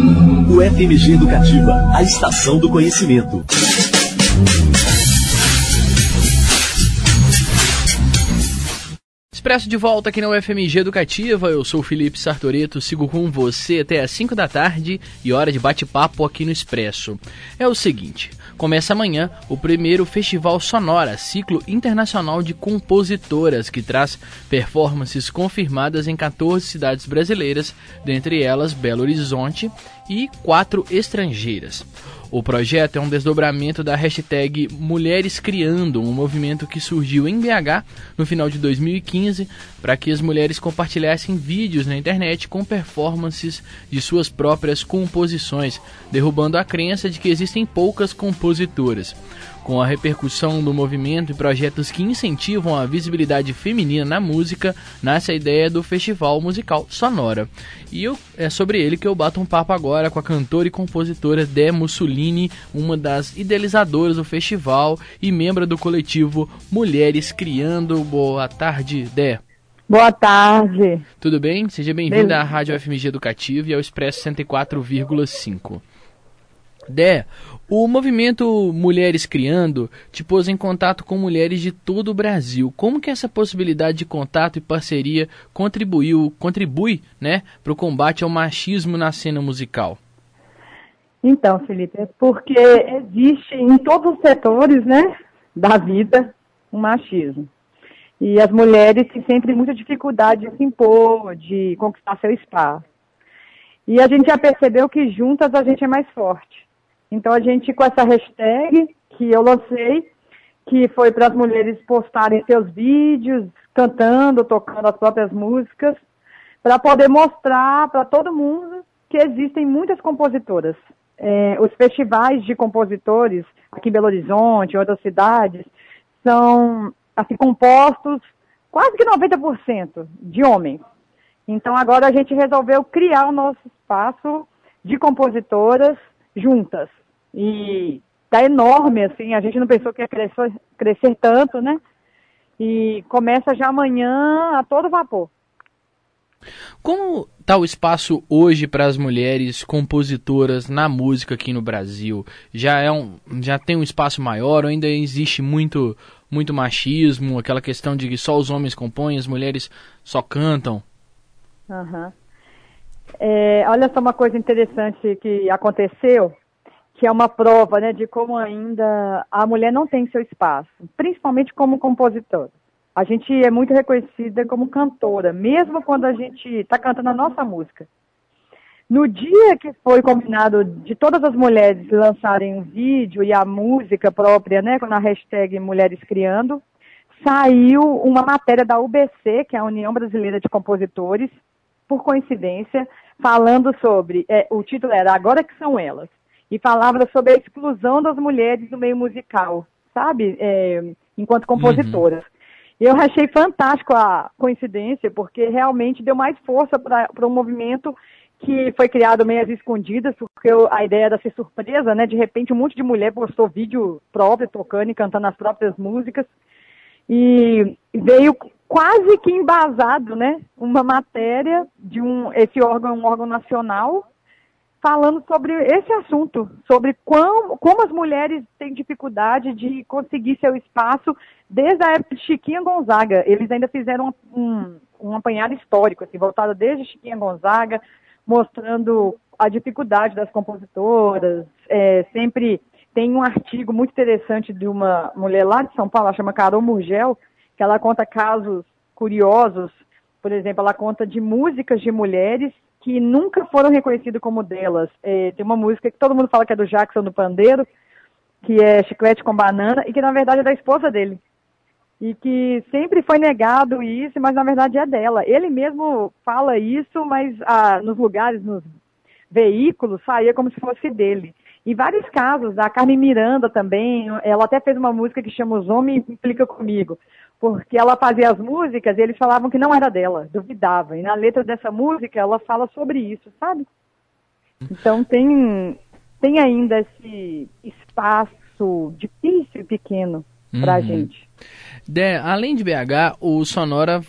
O FMG Educativa, a estação do conhecimento. Expresso de volta aqui na UFMG Educativa, eu sou o Felipe Sartoreto, sigo com você até às 5 da tarde e hora de bate-papo aqui no Expresso. É o seguinte, começa amanhã o primeiro Festival Sonora, ciclo internacional de compositoras, que traz performances confirmadas em 14 cidades brasileiras, dentre elas Belo Horizonte e 4 estrangeiras. O projeto é um desdobramento da hashtag Mulheres Criando, um movimento que surgiu em BH no final de 2015 para que as mulheres compartilhassem vídeos na internet com performances de suas próprias composições, derrubando a crença de que existem poucas compositoras. Com a repercussão do movimento e projetos que incentivam a visibilidade feminina na música, nasce a ideia do Festival Musical Sonora. E é sobre ele que eu bato um papo agora com a cantora e compositora Dé Mussolini, uma das idealizadoras do festival e membro do coletivo Mulheres Criando. Boa tarde, Dé. Boa tarde. Tudo bem? Seja bem-vinda à Rádio FMG Educativa e ao Expresso 104,5. Dé, o movimento Mulheres Criando te pôs em contato com mulheres de todo o Brasil. Como que essa possibilidade de contato e parceria contribui, né, para o combate ao machismo na cena musical? Então, Felipe, é porque existe em todos os setores, né, da vida um machismo. E as mulheres têm sempre muita dificuldade de se impor, de conquistar seu espaço. E a gente já percebeu que juntas a gente é mais forte. Então, a gente, com essa hashtag que eu lancei, que foi para as mulheres postarem seus vídeos, cantando, tocando as próprias músicas, para poder mostrar para todo mundo que existem muitas compositoras. Os festivais de compositores, aqui em Belo Horizonte, em outras cidades, são assim, compostos quase que 90% de homens. Então, agora a gente resolveu criar o nosso espaço de compositoras juntas. E tá enorme, assim, a gente não pensou que ia crescer tanto, né? E começa já amanhã a todo vapor. Como está o espaço hoje para as mulheres compositoras na música aqui no Brasil? Já tem um espaço maior ou ainda existe muito machismo, aquela questão de que só os homens compõem, as mulheres só cantam? Uhum. Olha só uma coisa interessante que aconteceu, que é uma prova, né, de como ainda a mulher não tem seu espaço, principalmente como compositora. A gente é muito reconhecida como cantora, mesmo quando a gente está cantando a nossa música. No dia que foi combinado de todas as mulheres lançarem um vídeo e a música própria, né, na hashtag Mulheres Criando, saiu uma matéria da UBC, que é a União Brasileira de Compositores, por coincidência, falando sobre, o título era Agora que São Elas, e falava sobre a exclusão das mulheres do meio musical, sabe, enquanto compositoras. Eu achei fantástico a coincidência, porque realmente deu mais força para um movimento que foi criado meio às escondidas, porque a ideia era ser surpresa, né, de repente um monte de mulher postou vídeo próprio, tocando e cantando as próprias músicas, e veio quase que embasado, né, uma matéria de esse órgão, um órgão nacional, falando sobre esse assunto, sobre como as mulheres têm dificuldade de conseguir seu espaço desde a época de Chiquinha Gonzaga. Eles ainda fizeram um apanhado histórico, assim, voltado desde Chiquinha Gonzaga, mostrando a dificuldade das compositoras. Sempre tem um artigo muito interessante de uma mulher lá de São Paulo, ela chama Carol Murgel, que ela conta casos curiosos. Por exemplo, ela conta de músicas de mulheres que nunca foram reconhecidas como delas. Tem uma música que todo mundo fala que é do Jackson do Pandeiro, que é Chiclete com Banana, e que na verdade é da esposa dele. E que sempre foi negado isso, mas na verdade é dela. Ele mesmo fala isso, mas nos lugares, nos veículos, saía como se fosse dele. Em vários casos, a Carmen Miranda também, ela até fez uma música que chama Os Homens Implica Comigo, porque ela fazia as músicas e eles falavam que não era dela, duvidavam. E na letra dessa música ela fala sobre isso, sabe? Então tem ainda esse espaço difícil e pequeno pra gente. Dé, além de BH, o Sonora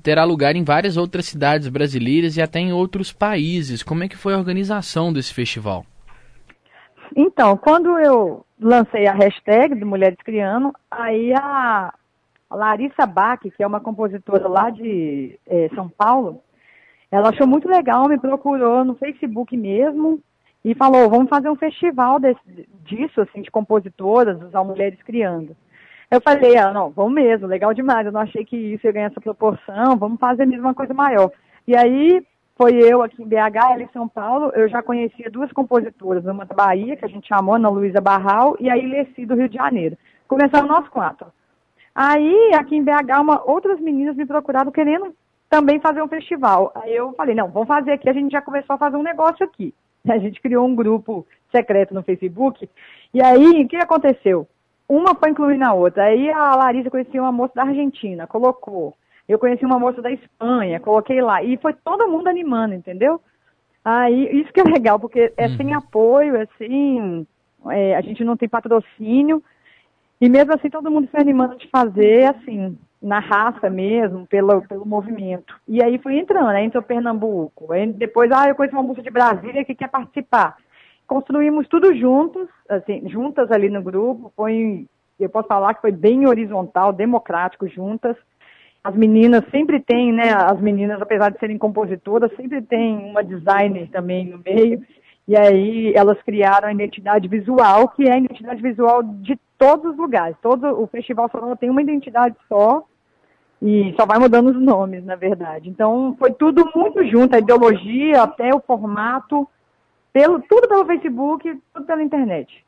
terá lugar em várias outras cidades brasileiras e até em outros países. Como é que foi a organização desse festival? Então, quando eu lancei a hashtag do Mulheres Criando, aí a Larissa Bach, que é uma compositora lá de São Paulo, ela achou muito legal, me procurou no Facebook mesmo e falou, vamos fazer um festival disso, assim, de compositoras, usar Mulheres Criando. Eu falei, não, vamos mesmo, legal demais, eu não achei que isso ia ganhar essa proporção, vamos fazer mesmo uma coisa maior. E aí, foi eu aqui em BH, ela em São Paulo, eu já conhecia duas compositoras, uma da Bahia, que a gente chamou, Ana Luísa Barral, e a Ilessi do Rio de Janeiro. Começaram nós 4. Aí, aqui em BH, outras meninas me procuraram querendo também fazer um festival. Aí eu falei, não, vamos fazer aqui, a gente já começou a fazer um negócio aqui. A gente criou um grupo secreto no Facebook, e aí, o que aconteceu? Uma foi incluindo a outra. Aí a Larissa conhecia uma moça da Argentina, colocou. Eu conheci uma moça da Espanha, coloquei lá. E foi todo mundo animando, entendeu? Aí, isso que é legal, porque é sem apoio, assim, a gente não tem patrocínio. E mesmo assim, todo mundo foi animando de fazer, assim, na raça mesmo, pelo movimento. E aí foi entrando, aí entrou Pernambuco. Aí depois, eu conheci uma moça de Brasília que quer participar. Construímos tudo juntos, assim, juntas ali no grupo. Eu posso falar que foi bem horizontal, democrático, juntas. As meninas sempre têm, né? As meninas, apesar de serem compositoras, sempre tem uma designer também no meio. E aí elas criaram a identidade visual, que é a identidade visual de todos os lugares. Todo o Festival Sonora tem uma identidade só e só vai mudando os nomes, na verdade. Então foi tudo muito junto, a ideologia até o formato. Tudo pelo Facebook, tudo pela internet.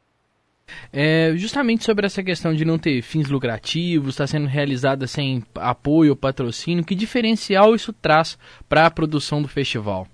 Justamente sobre essa questão de não ter fins lucrativos, está sendo realizada sem apoio ou patrocínio, que diferencial isso traz para a produção do festival?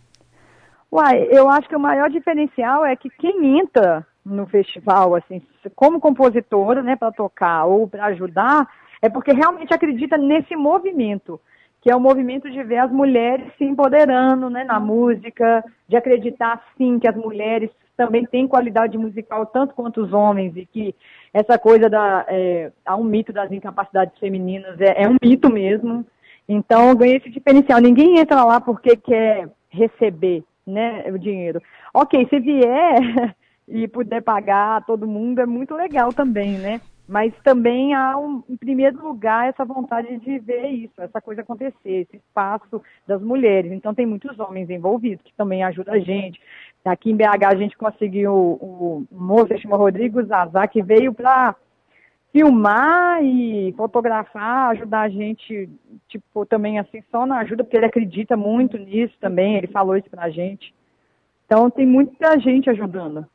Eu acho que o maior diferencial é que quem entra no festival, assim, como compositora, né, para tocar ou para ajudar, é porque realmente acredita nesse movimento, que é o movimento de ver as mulheres se empoderando, né, na música, de acreditar, sim, que as mulheres também têm qualidade musical tanto quanto os homens, e que essa coisa há um mito das incapacidades femininas, é um mito mesmo. Então, ganhei esse diferencial. Ninguém entra lá porque quer receber, né, o dinheiro. Ok, se vier e puder pagar todo mundo, é muito legal também, né? Mas também há, em primeiro lugar, essa vontade de ver isso, essa coisa acontecer, esse espaço das mulheres. Então, tem muitos homens envolvidos, que também ajudam a gente. Aqui em BH, a gente conseguiu o moço, que chama Rodrigo Zazá, que veio para filmar e fotografar, ajudar a gente, tipo, também assim, só na ajuda, porque ele acredita muito nisso também, ele falou isso pra gente. Então, tem muita gente ajudando.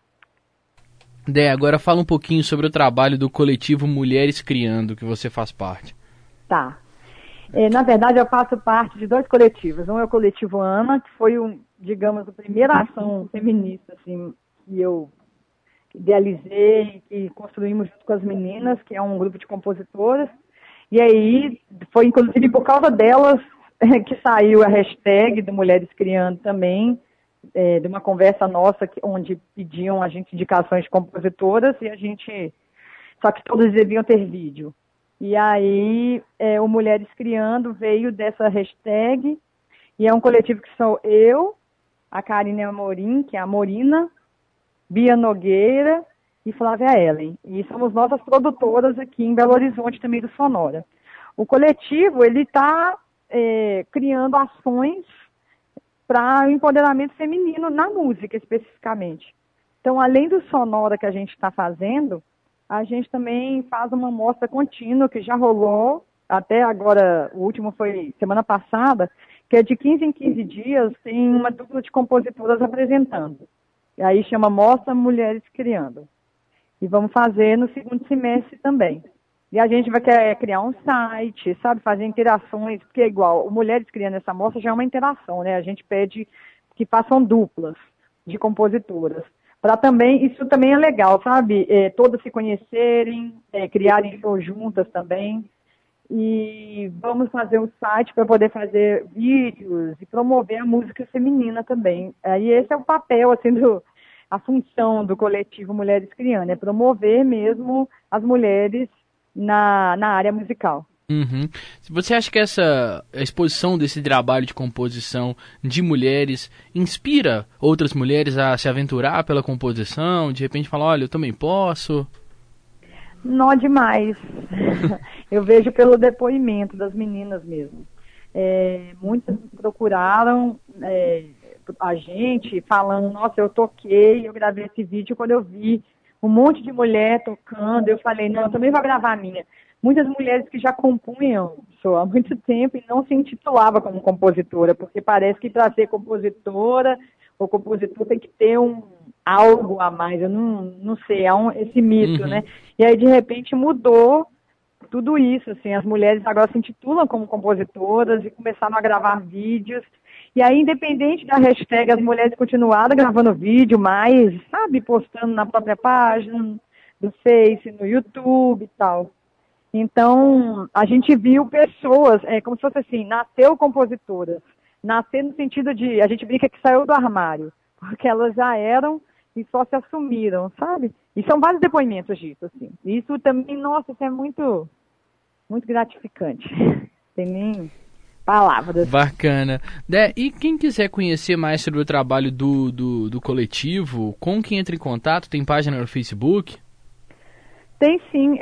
Dé, agora fala um pouquinho sobre o trabalho do coletivo Mulheres Criando, que você faz parte. Tá. Na verdade, eu faço parte de 2 coletivos. Um é o coletivo Ana, que foi, digamos, a primeira ação feminista, assim, que eu idealizei e construímos junto com as meninas, que é um grupo de compositoras. E aí, foi inclusive por causa delas que saiu a hashtag do Mulheres Criando também, de uma conversa nossa onde pediam a gente indicações de compositoras só que todas deviam ter vídeo. E aí o Mulheres Criando veio dessa hashtag, e é um coletivo que sou eu, a Karine Amorim, que é a Morina, Bia Nogueira e Flávia Ellen. E somos nossas produtoras aqui em Belo Horizonte também do Sonora. O coletivo, ele está criando ações para o empoderamento feminino na música, especificamente. Então, além do Sonora que a gente está fazendo, a gente também faz uma mostra contínua, que já rolou, até agora, o último foi semana passada, que é de 15 em 15 dias, tem uma dupla de compositoras apresentando. E aí chama Mostra Mulheres Criando. E vamos fazer no segundo semestre também. E a gente vai querer criar um site, sabe, fazer interações, porque é igual, o Mulheres Criando essa mostra já é uma interação, né? A gente pede que façam duplas de compositoras. Isso também é legal, sabe? Todas se conhecerem, criarem shows juntas também. E vamos fazer um site para poder fazer vídeos e promover a música feminina também. E esse é o papel, assim, a função do coletivo Mulheres Criando, é promover mesmo as mulheres na área musical. Uhum. Você acha que essa exposição desse trabalho de composição de mulheres inspira outras mulheres a se aventurar pela composição? De repente falar, olha, eu também posso? Não demais. Eu vejo pelo depoimento das meninas mesmo. Muitas procuraram a gente falando, nossa, eu toquei, eu gravei esse vídeo. Quando eu vi um monte de mulher tocando, eu falei, não, eu também vou gravar a minha. Muitas mulheres que já compunham há muito tempo e não se intitulava como compositora, porque parece que para ser compositora, o compositor tem que ter algo a mais, eu não sei, esse mito, né? E aí, de repente, mudou tudo isso, assim, as mulheres agora se intitulam como compositoras e começaram a gravar vídeos. E aí, independente da hashtag, as mulheres continuaram gravando vídeo, mas, sabe, postando na própria página do Face, no YouTube e tal. Então, a gente viu pessoas, como se fosse assim, nasceu compositoras. Nascer no sentido de, a gente brinca que saiu do armário, porque elas já eram e só se assumiram, sabe? E são vários depoimentos disso, assim. Isso também, nossa, isso é muito, muito gratificante. Tem nem palavras. Bacana. E quem quiser conhecer mais sobre o trabalho do coletivo, com quem entra em contato? Tem página no Facebook? Tem sim,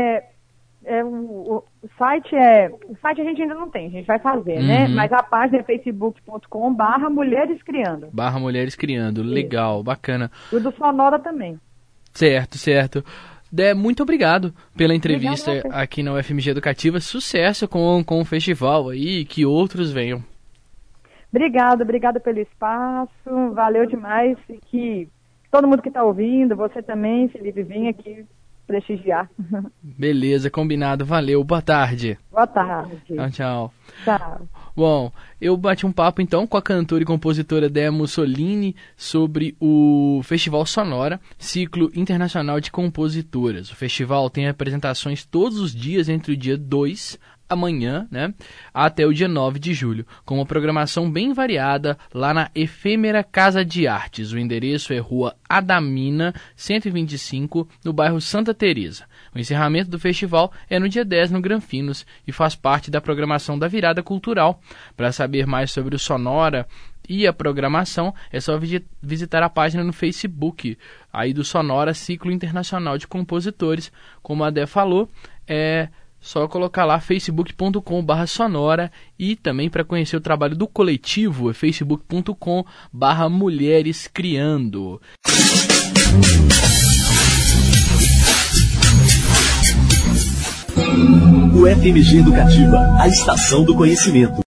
o site a gente ainda não tem, a gente vai fazer, né? Mas a página é facebook.com/Mulheres Criando. /Mulheres Criando, legal, bacana. E o do Sonora também. Certo. Muito obrigado pela entrevista aqui na UFMG Educativa. Sucesso com o festival aí, que outros venham. Obrigada pelo espaço, valeu demais e que todo mundo que está ouvindo, você também, Felipe, venha aqui prestigiar. Beleza, combinado. Valeu. Boa tarde. Boa tarde. Tchau. Tchau. Bom, eu bati um papo então com a cantora e compositora Dea Mussolini sobre o Festival Sonora, ciclo internacional de compositoras. O festival tem apresentações todos os dias entre o dia 2, amanhã, né, até o dia 9 de julho, com uma programação bem variada lá na efêmera Casa de Artes. O endereço é Rua Adamina, 125, no bairro Santa Teresa. O encerramento do festival é no dia 10, no Granfinos, e faz parte da programação da Virada Cultural. Para saber mais sobre o Sonora e a programação, é só visitar a página no Facebook aí do Sonora, Ciclo Internacional de Compositores. Como a Dé falou, só colocar lá facebook.com/sonora, e também para conhecer o trabalho do coletivo é facebook.com/Mulheres Criando. UFMG Educativa, a estação do conhecimento.